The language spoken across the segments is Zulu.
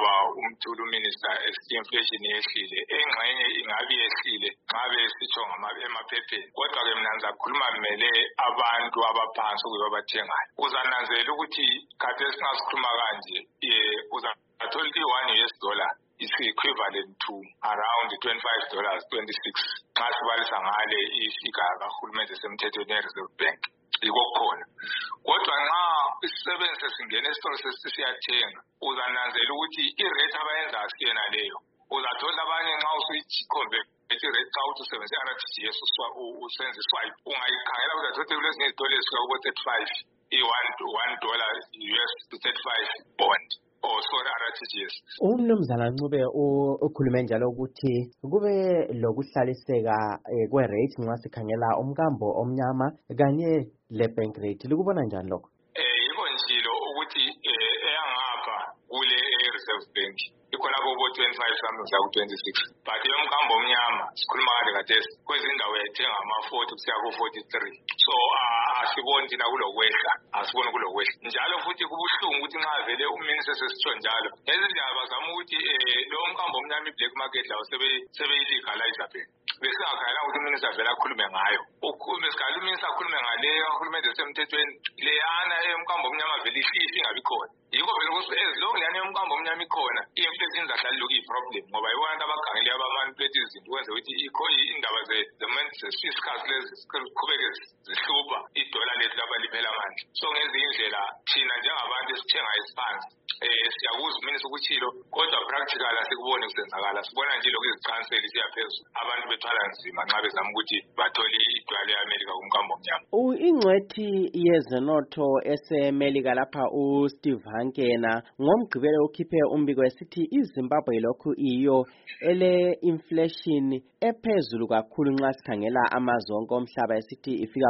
ubaba umthulu minister inflation yehlile engxenye ingabe yehlile ngabe sitsho emaphepheni kodwa-ke mina ngizakhuluma kumele abantu abaphansi kuyibo abathengayo uzananzela ukuthi kade singasikhuluma kanje uzathola i-1 US dollar is equivalent to around $25, 26 nxa sibalisa ngale ifigure kahulumende semthethweni ye-Reserve Bank yiko khona kodwa nxa isisebenzi sesingena esitolo sesiyathenga uzananzela ukuthi irate abayenza asiyena leyo uzathola abanye nxa usuyikhombe i-rate xa uthi usebenzisa i-RTGS usenza iswipe ungayikhangela uzathola kulezinye izitolo ezifika kubo-35 i-$1 US to 35 bond. Sorry, RTGS. Umnumzana Ncube ukhulume njalo ukuthi kube lokuhlaliseka kwe-rate nxa sikhangela umkambo omnyama kanye le-bank rate. Likubona njani lokho? Yiko njilo ukuthi eyangapha kule e-Reserve Bank ikhona kubo-25 something zaku-26 but yomkambo omnyama sikhuluma ngale kathesi kwezindawo yayithenga ama-40 kusiya ku-43 so asiboni thina kulokwehla asiboni kulokwehla njalo futhi kubuhlungu ukuthi nxa vele uminister sesitsho njalo ezindaba bazama ukuthi lo mkambo omnyama i-black market lawo sebeyi-legalize phela besingakhangelanga ukuthi uminister vele akhulume ngayo besikhala uminister akhulume ngaleyo kahulumende semthethweni leyana eyomkambo omnyama vele ihlihli ingabi khona yikho vele ukuthi as long leyana yomkambo omnyama ikhona i-inflation izahlala ilokhu iyi-problem ngoba yibona abantu abakhangele abamanipulate izinto ukwenza ukuthi indaba ze-fiscals lezi ziqhubeke zihlupha idola lethu lapha liphela amandla so ngezinye indlela thina njengabantu esithengayo esiphansi siyakuza uminister ukutshilo kodwa practical asikuboni kusenzakala sibona nje lokhu izikhanseli siyaphezulu abantu bethwala nzima nxa bezama ukuthi bathole idola le-America kumkambo omnyama. Ingcwethi yezenotho esemelika lapha uSteve Hankena ngomgqibelo ukhiphe umbiko esithi iZimbabwe lokhu iyo ele-inflation ephezulu kakhulu nxa sikhangela amazwe onke omhlaba esithi ifika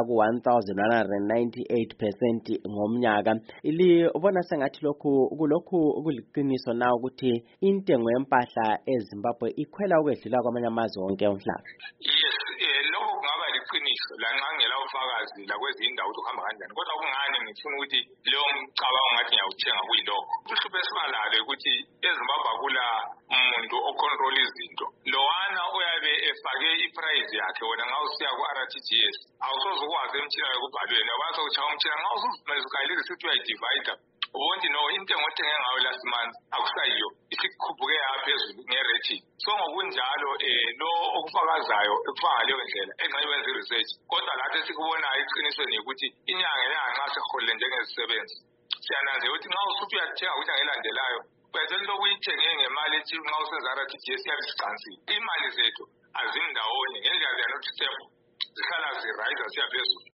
ku-1,198% ngomnyaka. Libona sengathi lokhu kuliqiniso na ukuthi intengo yempahla eZimbabwe ikhwela ukwedlula kwamanye amazwe onke omhlaba? Yes, lokho kungaba liqiniso lanxa ngela ufakazi lakwezinye indawo ukuthi uhamba kanjani kodwa kungani ngifuna ukuthi leyo mcabango ngathi ngiyawuthenga kuyilokho uhlupho esibalalo ukuthi eZimbabwe akula umuntu ocontrol izinto lowana uyabe efake iprice yakhe wena nxa usiya ku-RTGS awusoze ukwazi emtshina ekubhalweni yakwazi ukutshaya umtshina nxa usuzimezukayile isithi uyayidivayida ubonti no intengo othenge ngayo last month akusayiyo isikhuphuke yaphezulu nge-rating so ngokunjalo lo okufakazayo ekufaka ngaleyo ndlela engxenye wenza i-research kodwa lathi esikubonayo eqinisweni ukuthi inyanga nxa seholile njengezisebenzi siyananzela ukuthi nxa usuthi uyathenga ukuthi angelandelayo uyathola into okuyithenge ngemali ethi nxa usenza RTGS iyabe isiqansile imali zethu azimndawonye ngendlela they are not stable zihlala zirayisa siyaphezulu